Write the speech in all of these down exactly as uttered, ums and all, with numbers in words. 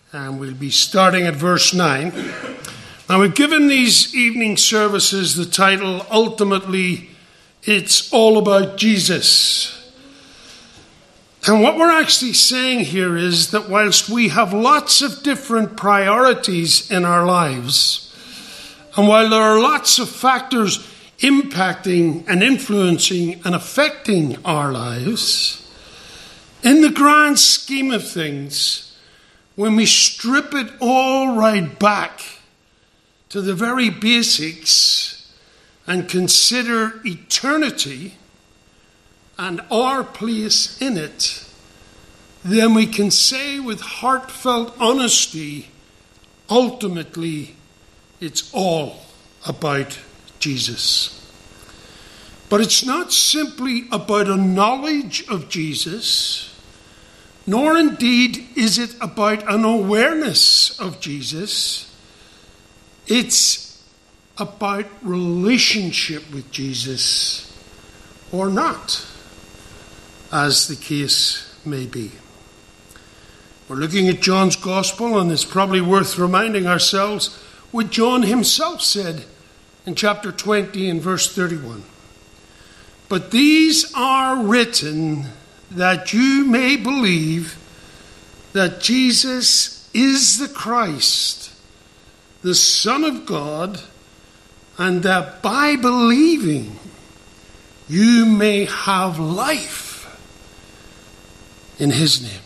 and we'll be starting at verse nine. Now, we've given these evening services the title, ultimately, It's All About Jesus. And what we're actually saying here is that whilst we have lots of different priorities in our lives, and while there are lots of factors impacting and influencing and affecting our lives, in the grand scheme of things, when we strip it all right back to the very basics and consider eternity and our place in it, then we can say with heartfelt honesty, ultimately, it's all about Jesus. But it's not simply about a knowledge of Jesus, nor indeed is it about an awareness of Jesus. It's about relationship with Jesus, or not, as the case may be. We're looking at John's Gospel, and it's probably worth reminding ourselves what John himself said in chapter twenty and verse thirty-one. But these are written that you may believe that Jesus is the Christ, the Son of God, and that by believing you may have life in his name.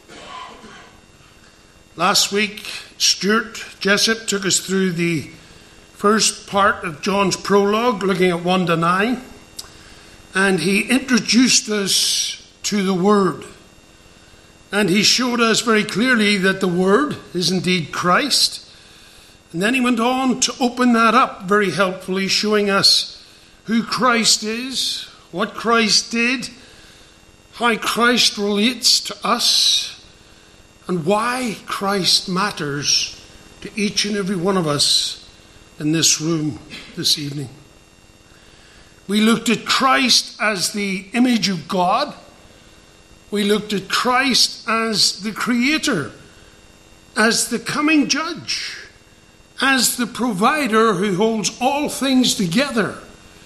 Last week, Stuart Jessup took us through the first part of John's prologue, looking at one to nine, and he introduced us to the Word. And he showed us very clearly that the Word is indeed Christ. And then he went on to open that up very helpfully, showing us who Christ is, what Christ did, how Christ relates to us, and why Christ matters to each and every one of us in this room this evening. We looked at Christ as the image of God. We looked at Christ as the Creator, as the coming Judge, as the Provider who holds all things together,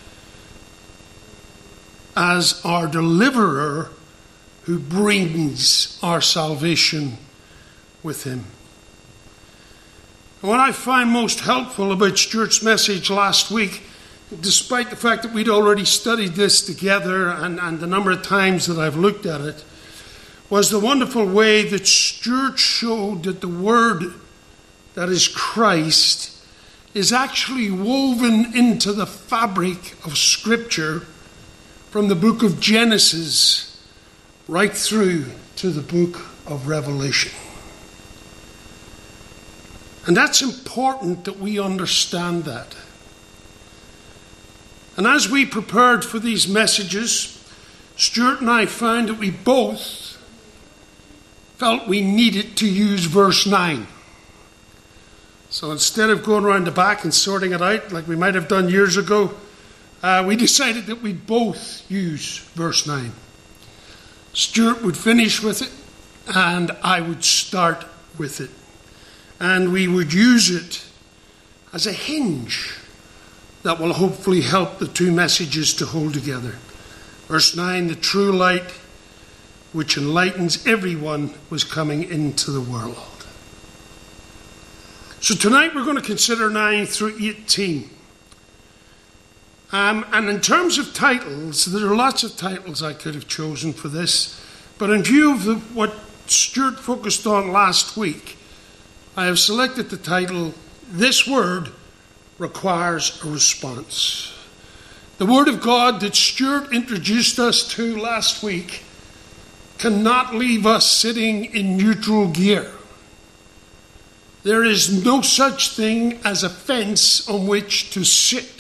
as our Deliverer who brings our salvation with him. And what I find most helpful about Stuart's message last week, despite the fact that we'd already studied this together and, and the number of times that I've looked at it, was the wonderful way that Stuart showed that the Word that is Christ is actually woven into the fabric of Scripture from the book of Genesis right through to the book of Revelation. And that's important that we understand that. And as we prepared for these messages, Stuart and I found that we both felt we needed to use verse nine. So instead of going around the back and sorting it out like we might have done years ago, uh, we decided that we'd both use verse nine. Stuart would finish with it, and I would start with it. And we would use it as a hinge that will hopefully help the two messages to hold together. Verse nine, the true light which enlightens everyone was coming into the world. So tonight we're going to consider nine through eighteen. Um, and in terms of titles, there are lots of titles I could have chosen for this. But in view of the, what Stuart focused on last week, I have selected the title, This Word Requires a Response. The Word of God that Stuart introduced us to last week cannot leave us sitting in neutral gear. There is no such thing as a fence on which to sit.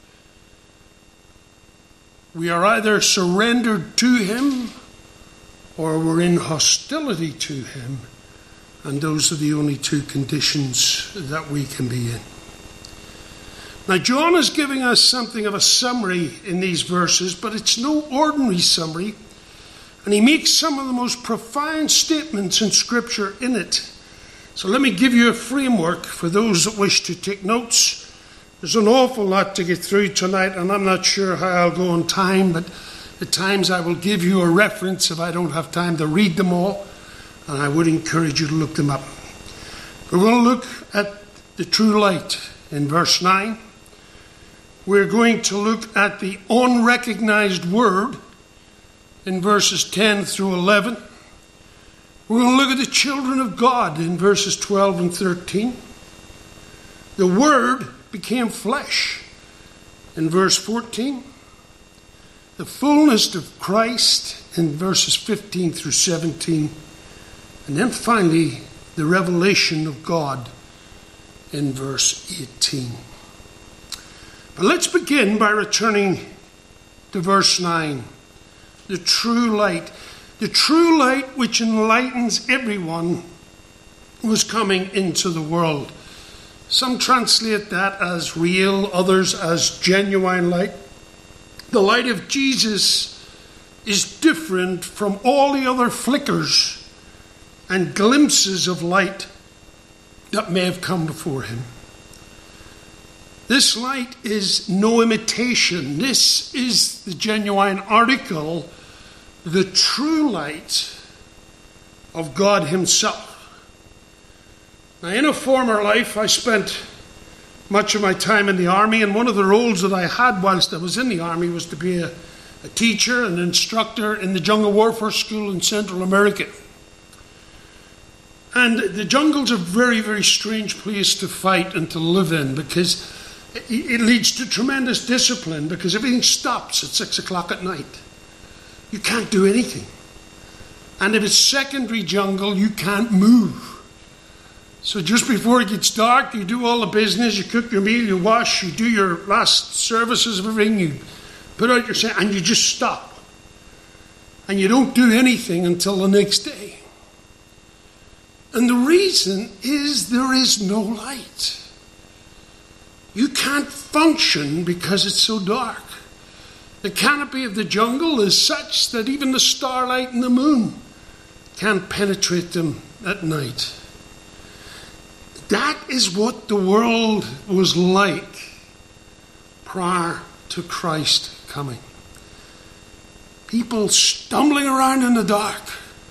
We are either surrendered to him or we're in hostility to him. And those are the only two conditions that we can be in. Now, John is giving us something of a summary in these verses, but it's no ordinary summary. And he makes some of the most profound statements in Scripture in it. So let me give you a framework for those that wish to take notes. There's an awful lot to get through tonight, and I'm not sure how I'll go on time, but at times I will give you a reference if I don't have time to read them all, and I would encourage you to look them up. We're going to look at the true light in verse nine. We're going to look at the unrecognized word in verses ten through eleven. We're going to look at the children of God in verses twelve and thirteen. The Word became flesh in verse fourteen. The fullness of Christ in verses fifteen through seventeen. And then finally, the revelation of God in verse eighteen. But let's begin by returning to verse nine. The true light. The true light which enlightens everyone was coming into the world. Some translate that as real, others as genuine light. The light of Jesus is different from all the other flickers and glimpses of light that may have come before him. This light is no imitation. This is the genuine article, the true light of God himself. Now, in a former life, I spent much of my time in the army, and one of the roles that I had whilst I was in the army was to be a, a teacher, an instructor in the Jungle Warfare School in Central America. And the jungle's a very, very strange place to fight and to live in, because it leads to tremendous discipline, because everything stops at six o'clock at night. You can't do anything. And if it's secondary jungle, you can't move. So just before it gets dark, you do all the business, you cook your meal, you wash, you do your last services of everything, you put out your set, and you just stop. And you don't do anything until the next day. And the reason is there is no light. You can't function because it's so dark. The canopy of the jungle is such that even the starlight and the moon can't penetrate them at night. That is what the world was like prior to Christ coming. People stumbling around in the dark,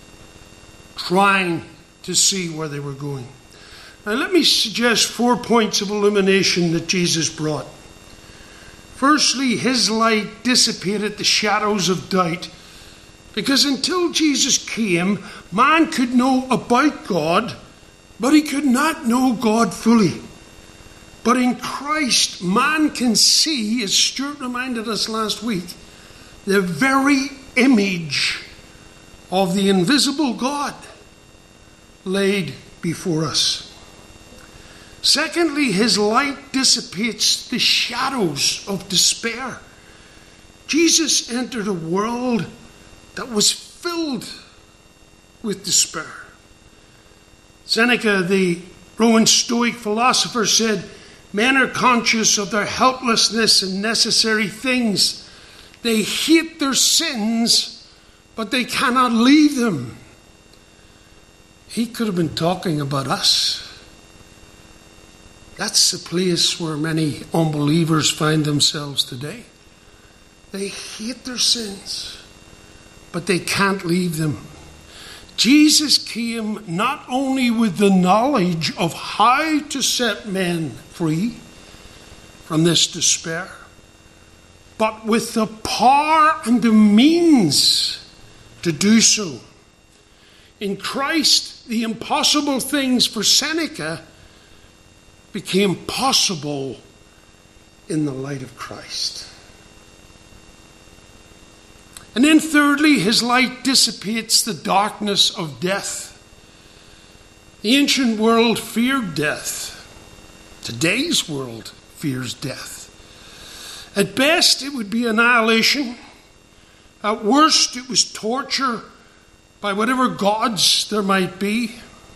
trying to see where they were going. Now let me suggest four points of illumination that Jesus brought. Firstly, his light dissipated the shadows of doubt, because until Jesus came, man could know about God, but he could not know God fully. But in Christ, man can see, as Stuart reminded us last week, the very image of the invisible God laid before us. Secondly, his light dissipates the shadows of despair. Jesus entered a world that was filled with despair. Seneca, the Roman Stoic philosopher, said, "Men are conscious of their helplessness in necessary things. They hate their sins, but they cannot leave them." He could have been talking about us. That's the place where many unbelievers find themselves today. They hate their sins, but they can't leave them. Jesus came not only with the knowledge of how to set men free from this despair, but with the power and the means to do so. In Christ, the impossible things for Seneca became possible in the light of Christ. And then thirdly, his light dissipates the darkness of death. The ancient world feared death. Today's world fears death. At best, it would be annihilation. At worst, it was torture by whatever gods there might be.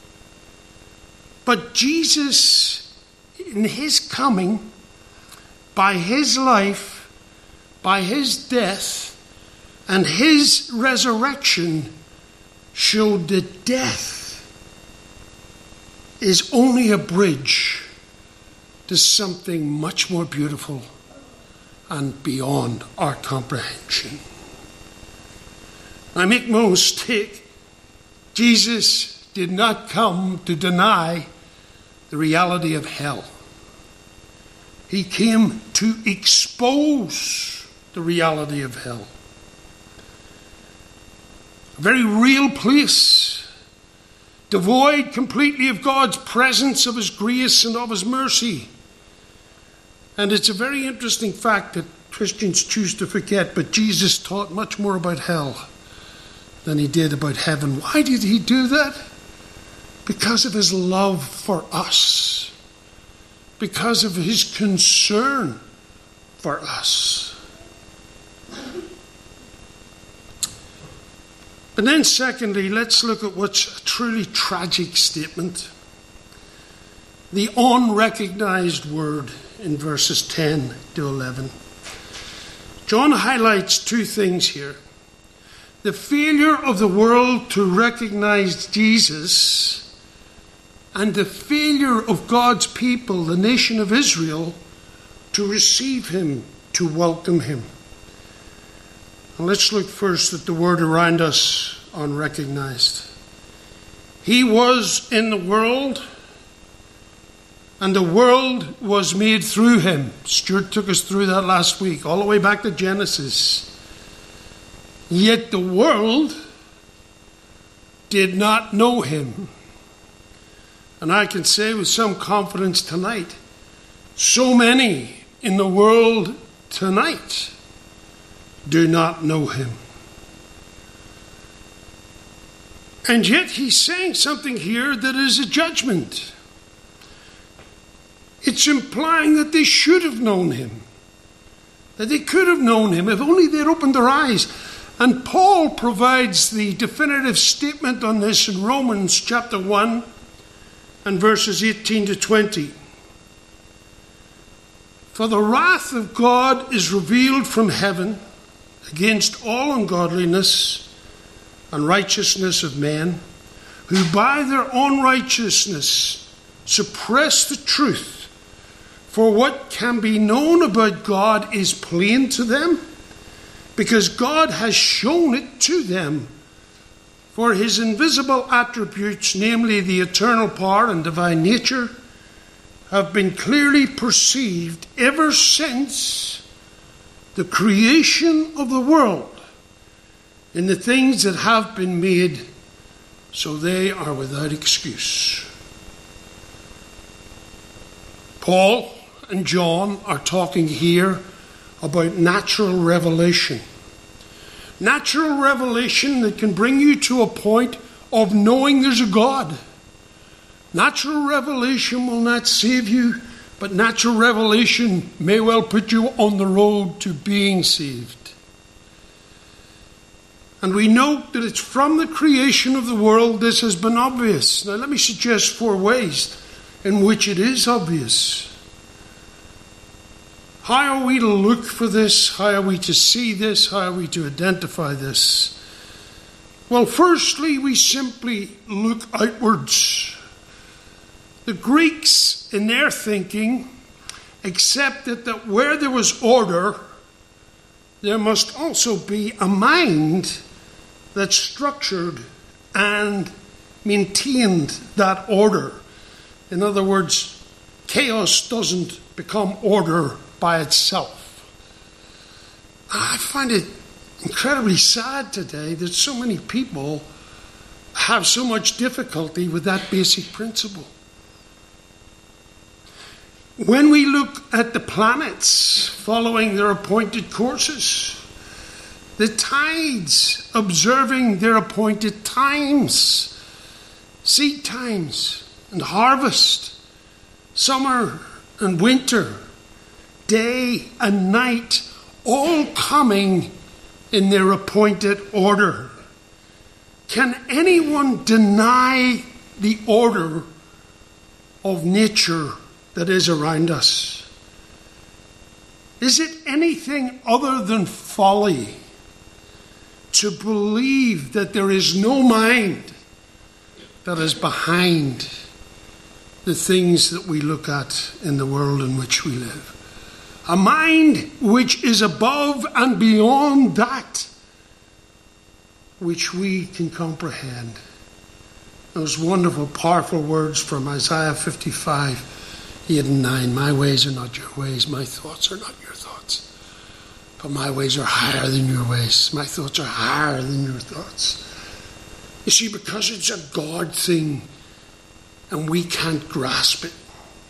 But Jesus, in his coming, by his life, by his death, and his resurrection, showed that death is only a bridge to something much more beautiful and beyond our comprehension. Now, make no mistake, Jesus did not come to deny the reality of hell. He came to expose the reality of hell. A very real place, devoid completely of God's presence, of his grace and of his mercy. And it's a very interesting fact that Christians choose to forget, but Jesus taught much more about hell than he did about heaven. Why did he do that? Because of his love for us. Because of his concern for us. But then secondly, let's look at what's a truly tragic statement. The unrecognized word in verses ten to eleven. John highlights two things here. The failure of the world to recognize Jesus and the failure of God's people, the nation of Israel, to receive him, to welcome him. And let's look first at the word around us, unrecognized. He was in the world, and the world was made through him. Stuart took us through that last week, all the way back to Genesis. Yet the world did not know him. And I can say with some confidence tonight, so many in the world tonight do not know him. And yet he's saying something here that is a judgment. It's implying that they should have known him, that they could have known him if only they'd opened their eyes. And Paul provides the definitive statement on this in Romans chapter one and verses eighteen to twenty. For the wrath of God is revealed from heaven against all ungodliness and righteousness of men, who by their unrighteousness suppress the truth. For what can be known about God is plain to them, because God has shown it to them. For his invisible attributes, namely the eternal power and divine nature, have been clearly perceived ever since the creation of the world in the things that have been made, so they are without excuse. Paul and John are talking here about natural revelation. Natural revelation that can bring you to a point of knowing there's a God. Natural revelation will not save you, but natural revelation may well put you on the road to being saved. And we note that it's from the creation of the world this has been obvious. Now let me suggest four ways in which it is obvious. How are we to look for this? How are we to see this? How are we to identify this? Well, firstly, we simply look outwards. The Greeks, in their thinking, accepted that where there was order, there must also be a mind that structured and maintained that order. In other words, chaos doesn't become order by itself. I find it incredibly sad today that so many people have so much difficulty with that basic principle. When we look at the planets following their appointed courses, the tides observing their appointed times, seed times and harvest, summer and winter, day and night, all coming in their appointed order. Can anyone deny the order of nature that is around us? Is it anything other than folly to believe that there is no mind that is behind the things that we look at in the world in which we live. A mind which is above and beyond that which we can comprehend. Those wonderful, powerful words from Isaiah fifty-five, eight and nine. My ways are not your ways, my thoughts are not your thoughts. But my ways are higher than your ways. My thoughts are higher than your thoughts. You see, because it's a God thing and we can't grasp it,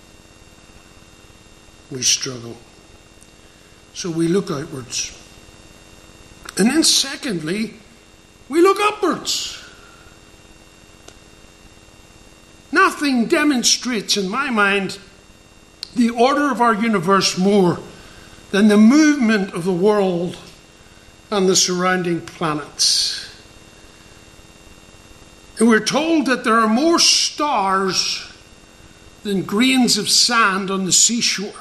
we struggle. So we look outwards. And then secondly, we look upwards. Nothing demonstrates, in my mind, the order of our universe more than the movement of the world and the surrounding planets. And we're told that there are more stars than grains of sand on the seashore.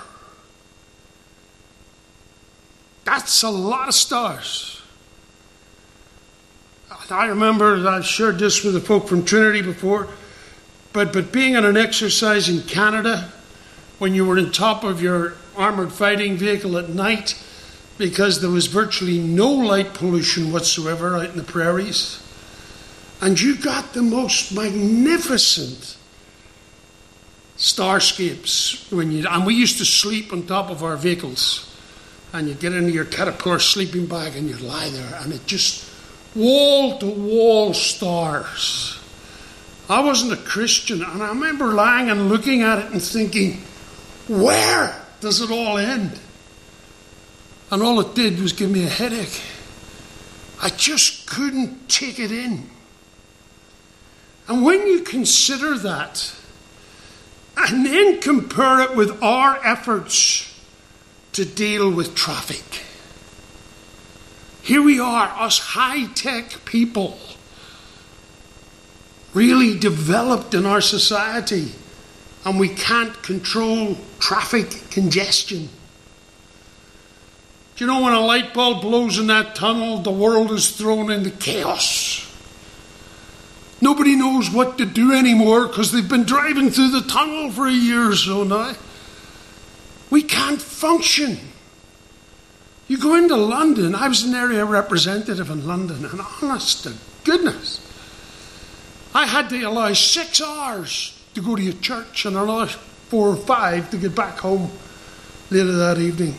That's a lot of stars. I remember, I've shared this with the folk from Trinity before, but, but being on an exercise in Canada, when you were on top of your armoured fighting vehicle at night, because there was virtually no light pollution whatsoever out in the prairies, and you got the most magnificent starscapes when you, and we used to sleep on top of our vehicles, and you'd get into your Caterpillar sleeping bag and you'd lie there, and it just wall to wall stars. I wasn't a Christian, and I remember lying and looking at it and thinking, where does it all end? And all it did was give me a headache. I just couldn't take it in. And when you consider that, and then compare it with our efforts to deal with traffic. Here we are, us high-tech people, really developed in our society, and we can't control traffic congestion. Do you know when a light bulb blows in that tunnel, the world is thrown into chaos? Nobody knows what to do anymore because they've been driving through the tunnel for a year or so now. We can't function. You go into London. I was an area representative in London, and honest to goodness, I had to allow six hours to go to a church and another four or five to get back home later that evening.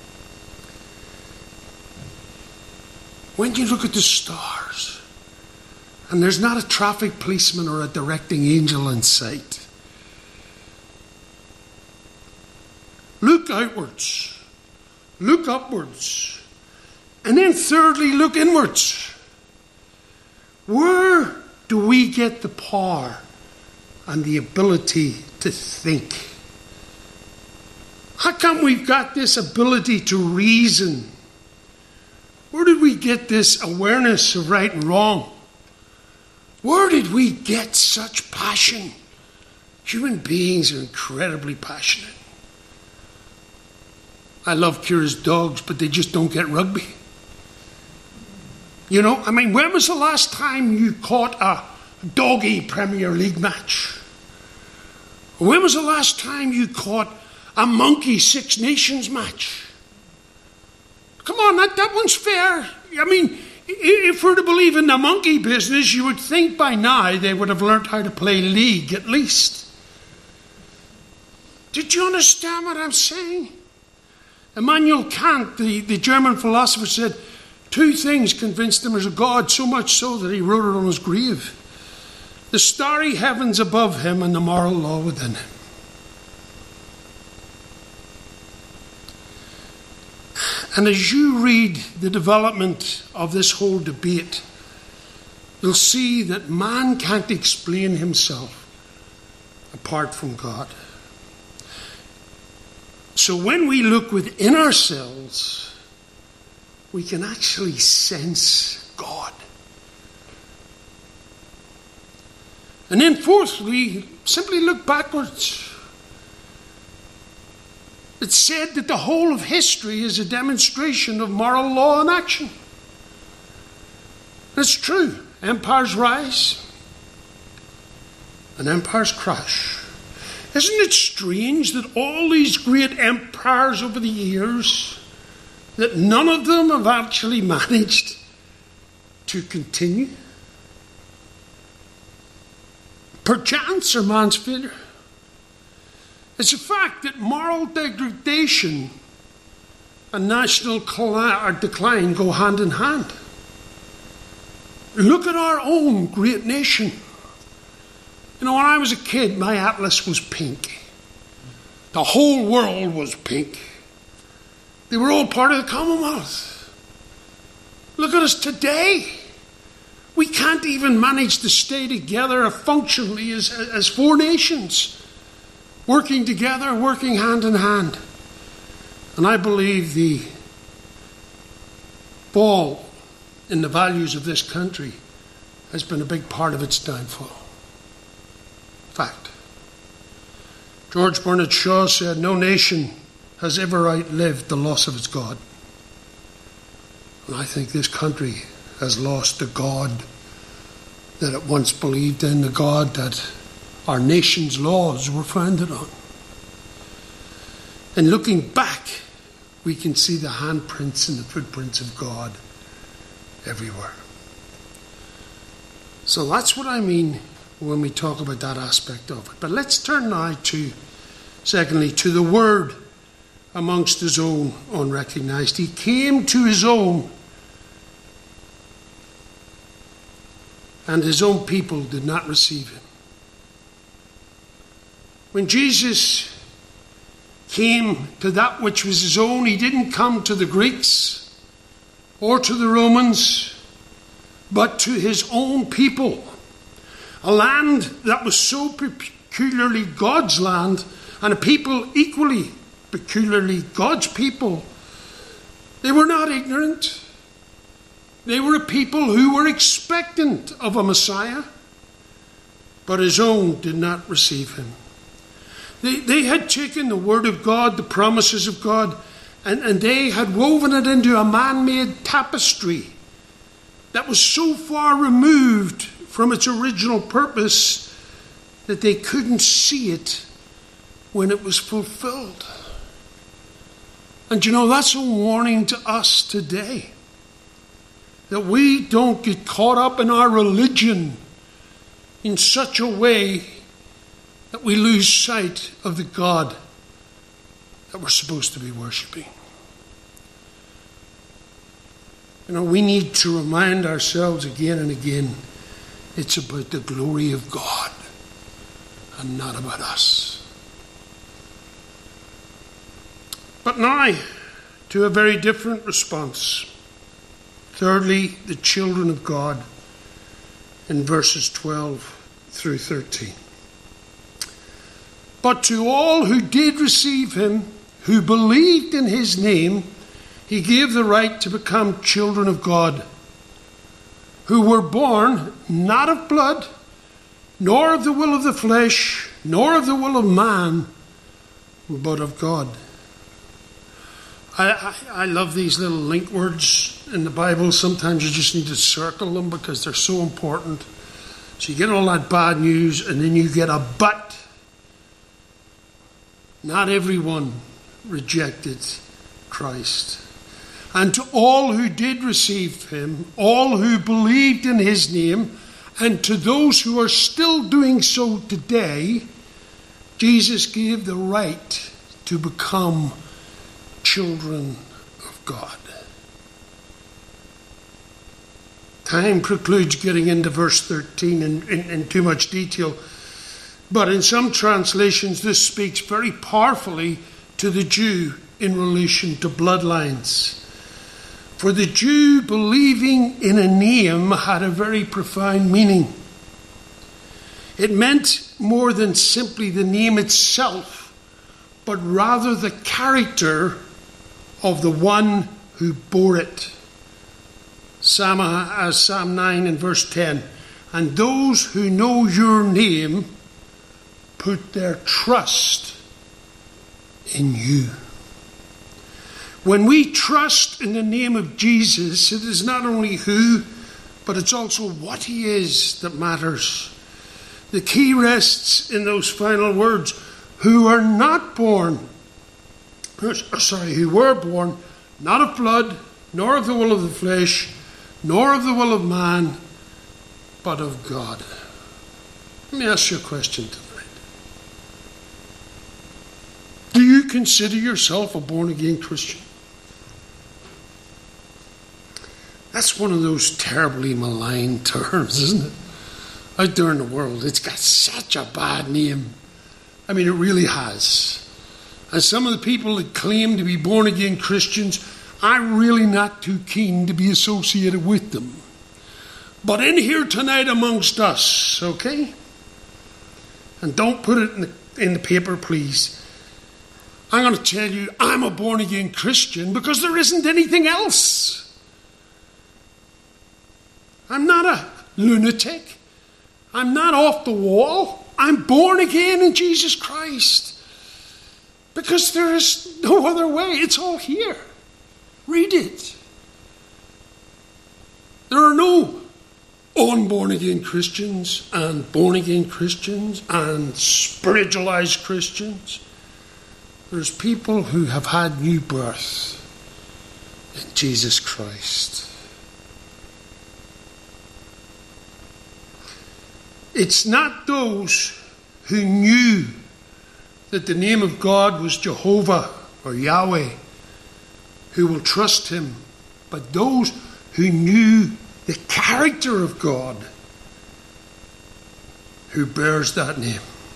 When you look at the stars, and there's not a traffic policeman or a directing angel in sight, look outwards, look upwards, and then thirdly, look inwards. Where do we get the power and the ability to think? How come we've got this ability to reason? Where did we get this awareness of right and wrong? Where did we get such passion? Human beings are incredibly passionate. I love Kira's dogs, but they just don't get rugby. You know, I mean, when was the last time you caught a doggy Premier League match? When was the last time you caught a monkey Six Nations match? Come on, that, that one's fair. I mean, if we're to believe in the monkey business, you would think by now they would have learned how to play league at least. Did you understand what I'm saying? Immanuel Kant, the, the German philosopher, said two things convinced him there's a God, so much so that he wrote it on his grave: the starry heavens above him and the moral law within him. And as you read the development of this whole debate, you'll see that man can't explain himself apart from God. So when we look within ourselves, we can actually sense God. And then fourthly, simply look backwards. It's said that the whole of history is a demonstration of moral law in action. It's true. Empires rise and empires crash. Isn't it strange that all these great empires over the years, that none of them have actually managed to continue? Perchance are man's failure. It's a fact that moral degradation and national decline go hand in hand. Look at our own great nation. You know, when I was a kid, my atlas was pink. The whole world was pink. They were all part of the Commonwealth. Look at us today. We can't even manage to stay together functionally as, as four nations, working together, working hand in hand. And I believe the fall in the values of this country has been a big part of its downfall. Fact. George Bernard Shaw said, "No nation has ever outlived the loss of its God." And I think this country has lost the God that it once believed in, the God that our nation's laws were founded on. And looking back, we can see the handprints and the footprints of God everywhere. So that's what I mean when we talk about that aspect of it. But let's turn now to, secondly, to the word amongst his own unrecognized. He came to his own, and his own people did not receive him. When Jesus came to that which was his own, he didn't come to the Greeks or to the Romans, but to his own people. A land that was so peculiarly God's land, and a people equally peculiarly God's people. They were not ignorant. They were a people who were expectant of a Messiah, but his own did not receive him. They, they had taken the word of God, the promises of God, and, and they had woven it into a man-made tapestry that was so far removed from its original purpose that they couldn't see it when it was fulfilled. And you know, that's a warning to us today, that we don't get caught up in our religion in such a way that we lose sight of the God that we're supposed to be worshipping. You know, we need to remind ourselves again and again, it's about the glory of God and not about us. But now, to a very different response. Thirdly, the children of God in verses twelve through thirteen. But to all who did receive him, who believed in his name, he gave the right to become children of God, who were born not of blood, nor of the will of the flesh, nor of the will of man, but of God. I, I, I love these little link words in the Bible. Sometimes you just need to circle them because they're so important. So you get all that bad news and then you get a but. Not everyone rejected Christ. And to all who did receive him, all who believed in his name, and to those who are still doing so today, Jesus gave the right to become children of God. Time precludes getting into verse thirteen in, in, in too much detail, but in some translations this speaks very powerfully to the Jew in relation to bloodlines. For the Jew, believing in a name had a very profound meaning. It meant more than simply the name itself, but rather the character of the one who bore it. Psalm, uh, Psalm nine and verse ten. And those who know your name put their trust in you. When we trust in the name of Jesus, it is not only who, but it's also what he is that matters. The key rests in those final words, who are not born, sorry, who were born, not of blood, nor of the will of the flesh, nor of the will of man, but of God. Let me ask you a question tonight. Do you consider yourself a born-again Christian? That's one of those terribly maligned terms, isn't it? Out there in the world, it's got such a bad name. I mean, it really has. And some of the people that claim to be born-again Christians, I'm really not too keen to be associated with them. But in here tonight amongst us, okay? And don't put it in the, in the paper, please. I'm going to tell you, I'm a born-again Christian because there isn't anything else. I'm not a lunatic. I'm not off the wall. I'm born again in Jesus Christ. Because there is no other way. It's all here. Read it. There are no unborn-again Christians and born-again Christians and spiritualized Christians. There's people who have had new birth in Jesus Christ. It's not those who knew that the name of God was Jehovah or Yahweh who will trust him, but those who knew the character of God who bears that name.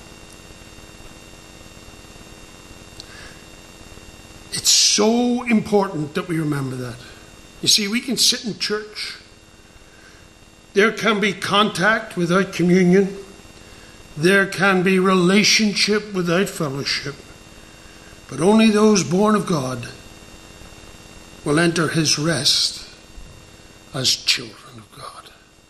It's so important that we remember that. You see, we can sit in church. There can be contact without communion. There can be relationship without fellowship. But only those born of God will enter his rest as children of God.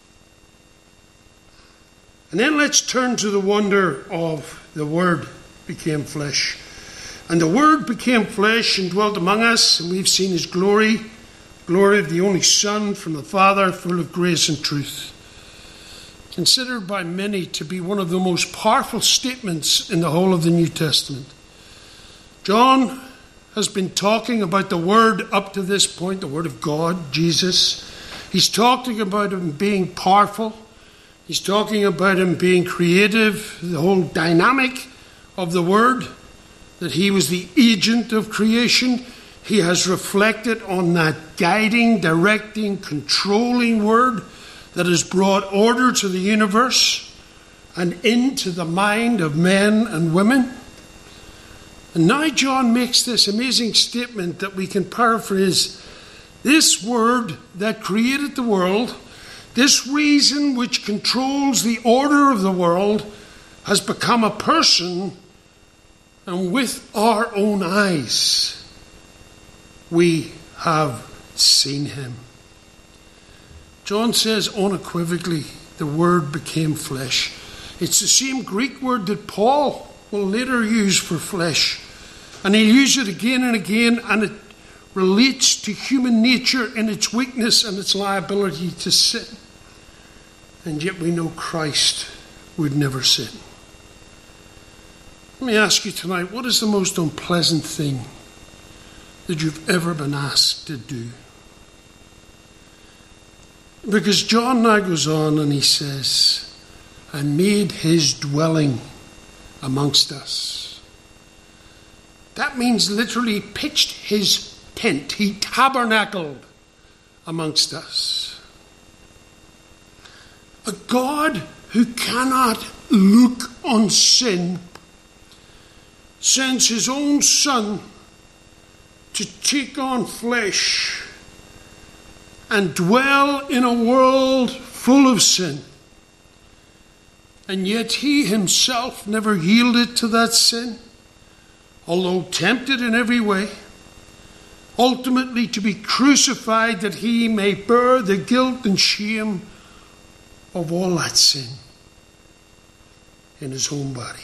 And then let's turn to the wonder of the Word became flesh. And the Word became flesh and dwelt among us, and we've seen his glory, glory of the only Son from the Father, full of grace and truth. Considered by many to be one of the most powerful statements in the whole of the New Testament. John has been talking about the Word up to this point, the Word of God, Jesus. He's talking about him being powerful. He's talking about him being creative, the whole dynamic of the Word, that he was the agent of creation. He has reflected on that guiding, directing, controlling Word that has brought order to the universe and into the mind of men and women. And now John makes this amazing statement that we can paraphrase. This Word that created the world, this reason which controls the order of the world, has become a person, and with our own eyes we have seen him. John says unequivocally, the Word became flesh. It's the same Greek word that Paul will later use for flesh. And he'll use it again and again, and it relates to human nature in its weakness and its liability to sin. And yet we know Christ would never sin. Let me ask you tonight, what is the most unpleasant thing that you've ever been asked to do? Because John now goes on and he says, and made his dwelling amongst us. That means literally pitched his tent. He tabernacled amongst us. A God who cannot look on sin sends his own Son to take on flesh and dwell in a world full of sin. And yet he himself never yielded to that sin, although tempted in every way, ultimately to be crucified that he may bear the guilt and shame of all that sin in his own body.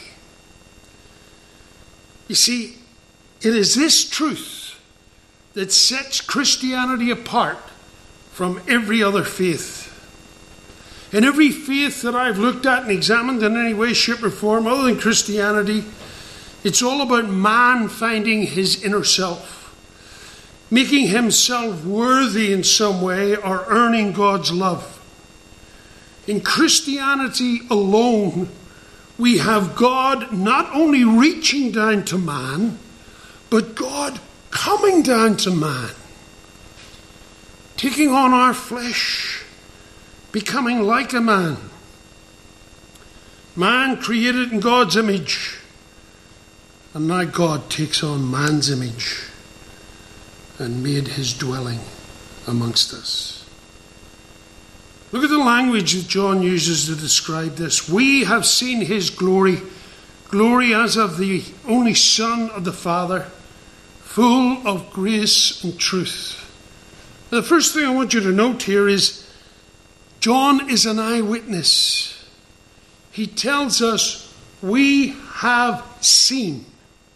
You see, it is this truth that sets Christianity apart from every other faith. In every faith that I've looked at and examined in any way, shape, or form other than Christianity, It's all about man finding his inner self, making himself worthy in some way or earning God's love. In Christianity alone, we have God not only reaching down to man, but God coming down to man, taking on our flesh, becoming like a man. Man created in God's image, and now God takes on man's image and made his dwelling amongst us. Look at the language that John uses to describe this. We have seen his glory, glory as of the only Son of the Father, full of grace and truth. Now, the first thing I want you to note here is John is an eyewitness. He tells us we have seen.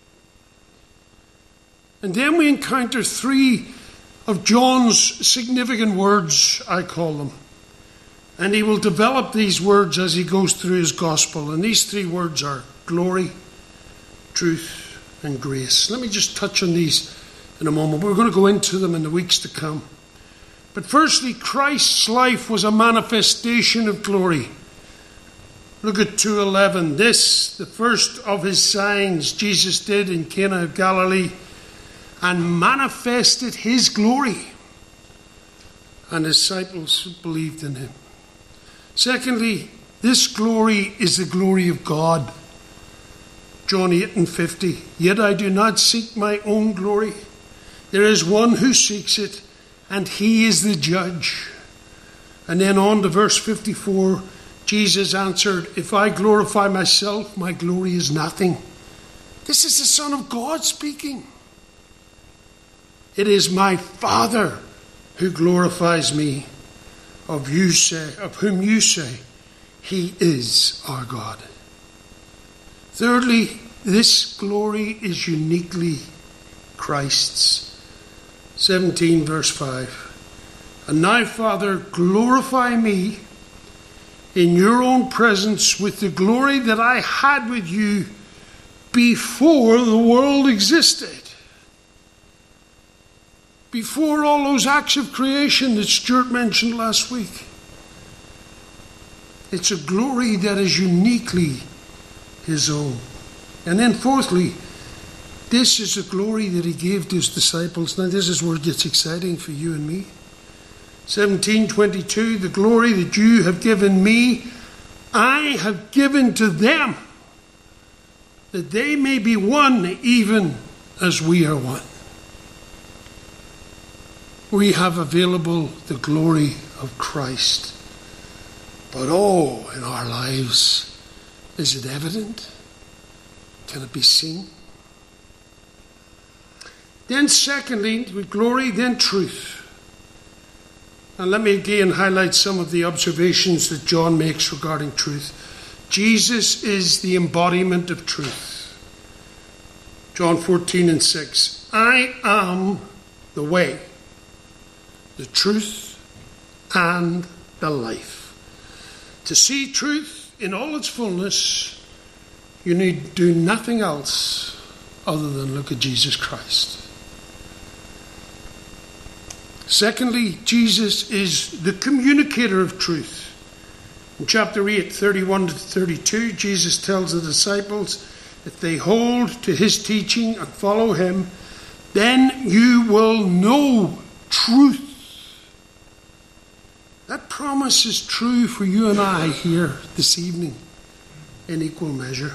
And then we encounter three of John's significant words, I call them. And he will develop these words as he goes through his gospel. And these three words are glory, truth, and grace. Let me just touch on these in a moment. We're going to go into them in the weeks to come. But firstly, Christ's life was a manifestation of glory. Look at two eleven. This, the first of his signs Jesus did in Cana of Galilee, and manifested his glory. And his disciples believed in him. Secondly, this glory is the glory of God. John eight and fifty. Yet I do not seek my own glory. There is one who seeks it, and he is the judge. And then on to verse fifty-four, Jesus answered, if I glorify myself, my glory is nothing. This is the Son of God speaking. It is my Father who glorifies me, of you say, of whom you say, he is our God. Thirdly, this glory is uniquely Christ's. seventeen verse five. And now, Father, glorify me in your own presence with the glory that I had with you before the world existed. Before all those acts of creation that Stuart mentioned last week. It's a glory that is uniquely his own. And then fourthly, this is a glory that he gave to his disciples. Now this is where it gets exciting for you and me. seventeen twenty-two, the glory that you have given me, I have given to them, that they may be one even as we are one. We have available the glory of Christ. But oh, in our lives, is it evident? Can it be seen? Then secondly, with glory, then truth. And let me again highlight some of the observations that John makes regarding truth. Jesus is the embodiment of truth. John fourteen and six. I am the way, the truth, and the life. To see truth in all its fullness, you need do nothing else other than look at Jesus Christ. Secondly, Jesus is the communicator of truth. In chapter eight, thirty-one to thirty-two, Jesus tells the disciples, if they hold to his teaching and follow him, then you will know truth. That promise is true for you and I here this evening in equal measure.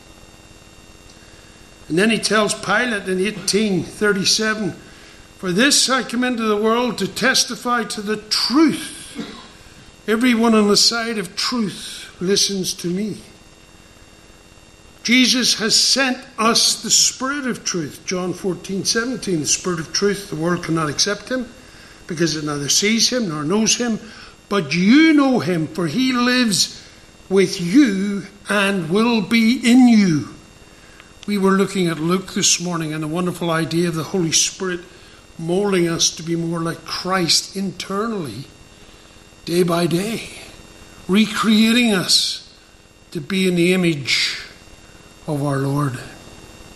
And then he tells Pilate in eighteen thirty-seven, for this I come into the world to testify to the truth. Everyone on the side of truth listens to me. Jesus has sent us the Spirit of truth. John fourteen seventeen, the Spirit of truth, the world cannot accept him because it neither sees him nor knows him. But you know him, for he lives with you and will be in you. We were looking at Luke this morning and the wonderful idea of the Holy Spirit molding us to be more like Christ internally, day by day, recreating us to be in the image of our Lord.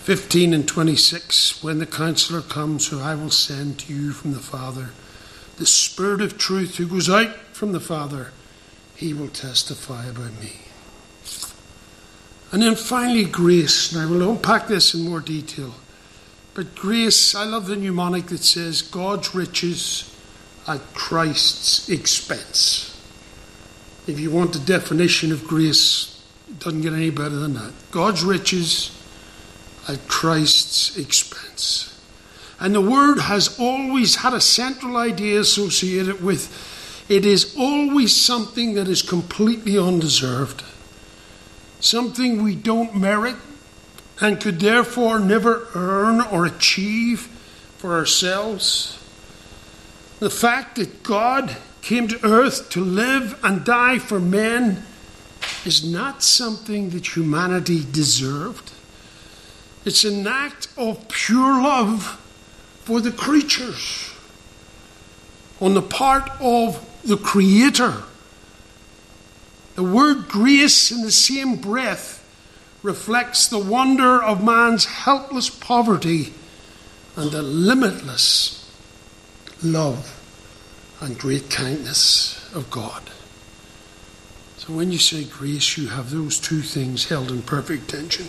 fifteen and twenty-six, when the Counselor comes, who I will send to you from the Father, the Spirit of truth who goes out from the Father, he will testify about me. And then finally, grace. And I will unpack this in more detail. But grace, I love the mnemonic that says, God's riches at Christ's expense. If you want the definition of grace, it doesn't get any better than that. God's riches at Christ's expense. And the word has always had a central idea associated with it is always something that is completely undeserved. Something we don't merit and could therefore never earn or achieve for ourselves. The fact that God came to earth to live and die for men is not something that humanity deserved. It's an act of pure love for the creatures on the part of the Creator. The word grace in the same breath reflects the wonder of man's helpless poverty and the limitless love and great kindness of God. So when you say grace, you have those two things held in perfect tension.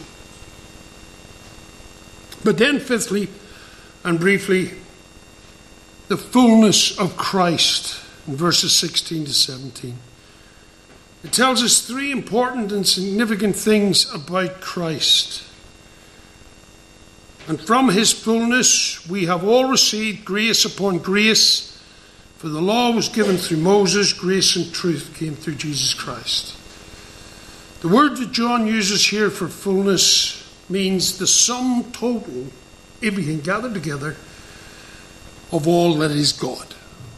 But then fifthly, and briefly, the fullness of Christ in verses sixteen to seventeen. It tells us three important and significant things about Christ. And from his fullness we have all received grace upon grace. For the law was given through Moses, grace and truth came through Jesus Christ. The word that John uses here for fullness means the sum total, everything gathered together, of all that is God.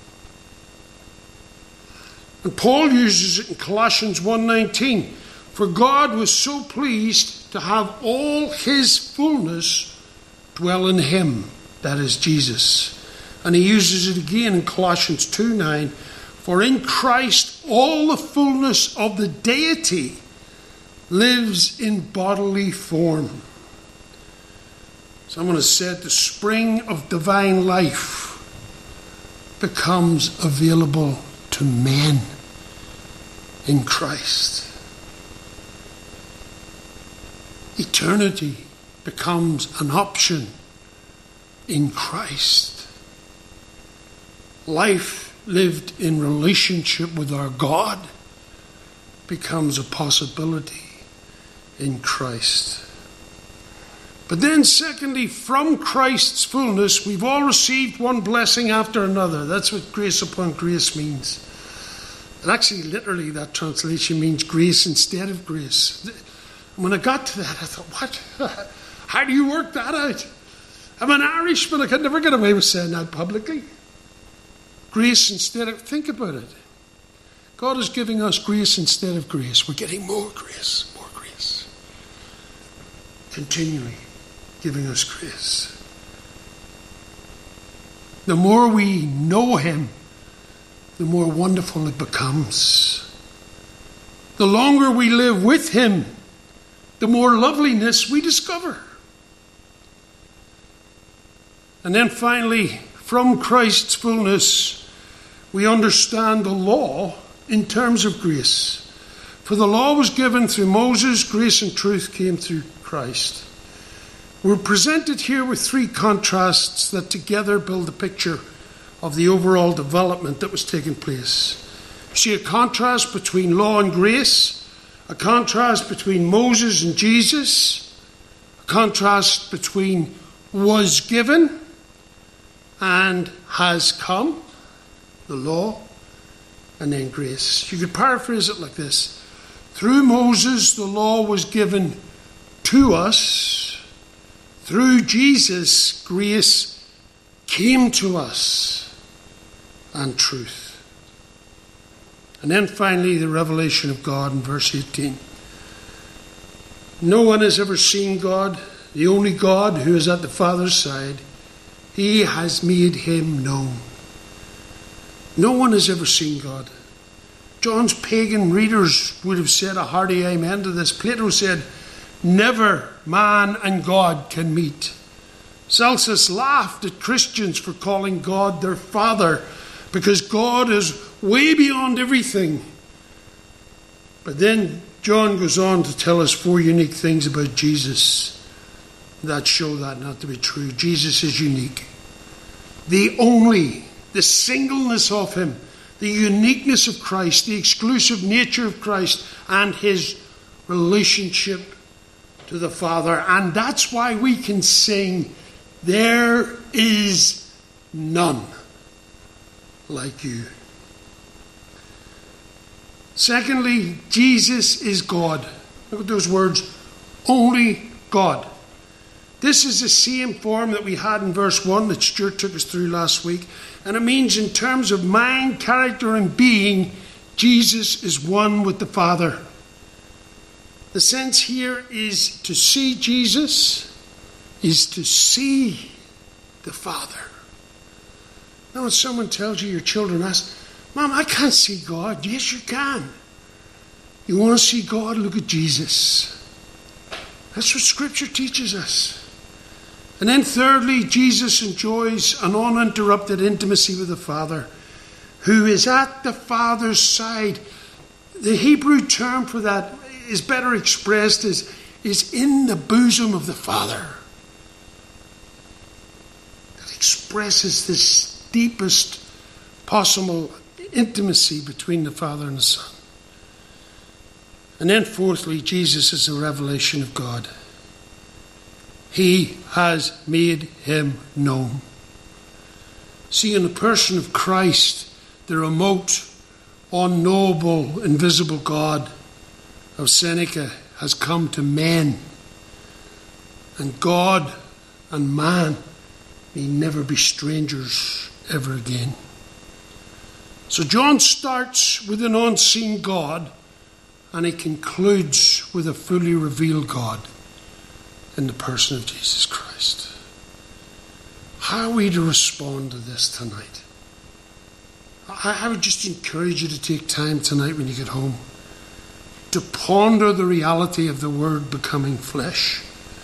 And Paul uses it in Colossians one nineteen. For God was so pleased to have all his fullness dwell in him, that is Jesus. And he uses it again in Colossians two nine. For in Christ all the fullness of the deity lives in bodily form. Someone has said the spring of divine life becomes available to men in Christ. Eternity becomes an option in Christ. Life lived in relationship with our God becomes a possibility in Christ. But then secondly, from Christ's fullness, we've all received one blessing after another. That's what grace upon grace means. And actually, literally, that translation means grace instead of grace. And when I got to that, I thought, what? How do you work that out? I'm an Irishman. I could never get away with saying that publicly. Grace instead of... Think about it. God is giving us grace instead of grace. We're getting more grace, more grace. Continually giving us grace. The more we know him, the more wonderful it becomes. The longer we live with him, the more loveliness we discover. And then finally, from Christ's fullness, we understand the law in terms of grace. For the law was given through Moses, grace and truth came through Christ. We're presented here with three contrasts that together build a picture of the overall development that was taking place. You see a contrast between law and grace, a contrast between Moses and Jesus, a contrast between was given and has come, the law, and then grace. You could paraphrase it like this. Through Moses, the law was given to us. Through Jesus, grace came to us, and truth. And then finally, the revelation of God in verse eighteen. No one has ever seen God, the only God who is at the Father's side. He has made him known. No one has ever seen God. John's pagan readers would have said a hearty amen to this. Plato said, Never man and God can meet. Celsus laughed at Christians for calling God their Father, because God is way beyond everything. But then John goes on to tell us four unique things about Jesus that show that not to be true. Jesus is unique. The only, the singleness of him, the uniqueness of Christ, the exclusive nature of Christ, and his relationship to the Father. And that's why we can sing, "There is none like you." Secondly, Jesus is God. Look at those words, only God. This is the same form that we had in verse one that Stuart took us through last week. And it means in terms of mind, character, and being, Jesus is one with the Father. The sense here is to see Jesus is to see the Father. Now when someone tells you, your children ask, "Mom, I can't see God." Yes, you can. You want to see God? Look at Jesus. That's what Scripture teaches us. And then thirdly, Jesus enjoys an uninterrupted intimacy with the Father, who is at the Father's side. The Hebrew term for that is better expressed as is in the bosom of the Father. That expresses this deepest possible intimacy between the Father and the Son. And then fourthly, Jesus is a revelation of God. He has made him known. See, in the person of Christ, the remote, unknowable, invisible God of Seneca has come to men. And God and man may never be strangers ever again. So John starts with an unseen God, and he concludes with a fully revealed God in the person of Jesus Christ. How are we to respond to this tonight? I would just encourage you to take time tonight when you get home to ponder the reality of the Word becoming flesh.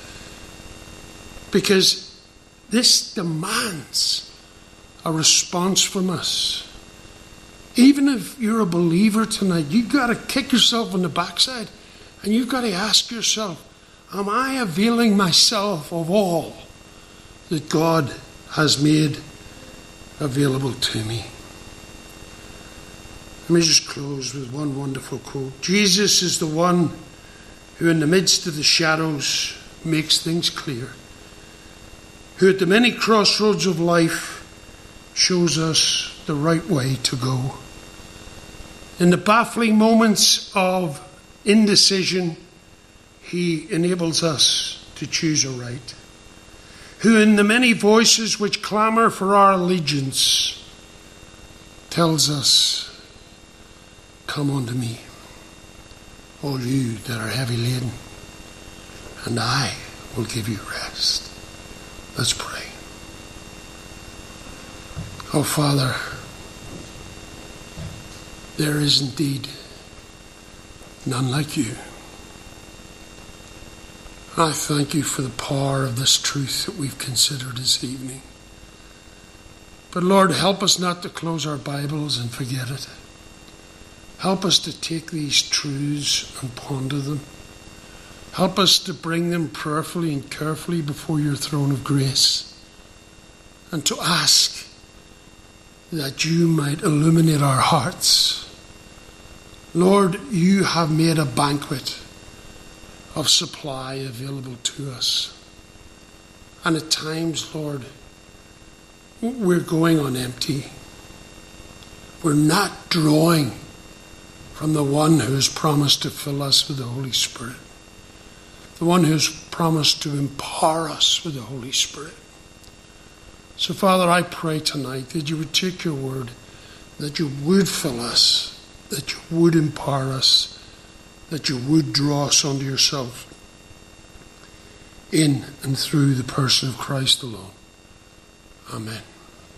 Because this demands a response from us. Even if you're a believer tonight, you've got to kick yourself in the backside and you've got to ask yourself, am I availing myself of all that God has made available to me? Let me just close with one wonderful quote. Jesus is the one who in the midst of the shadows makes things clear, who at the many crossroads of life shows us the right way to go. In the baffling moments of indecision, he enables us to choose aright. Who in the many voices which clamour for our allegiance tells us, come unto me, all you that are heavy laden, and I will give you rest. Let's pray. Oh, Father, there is indeed none like you. I thank you for the power of this truth that we've considered this evening. But Lord, help us not to close our Bibles and forget it. Help us to take these truths and ponder them. Help us to bring them prayerfully and carefully before your throne of grace, and to ask that you might illuminate our hearts. Lord, you have made a banquet of supply available to us. And at times, Lord, we're going on empty. We're not drawing from the one who has promised to fill us with the Holy Spirit, the one who has promised to empower us with the Holy Spirit. So, Father, I pray tonight that you would take your word, that you would fill us, that you would empower us, that you would draw us unto yourself in and through the person of Christ alone. Amen.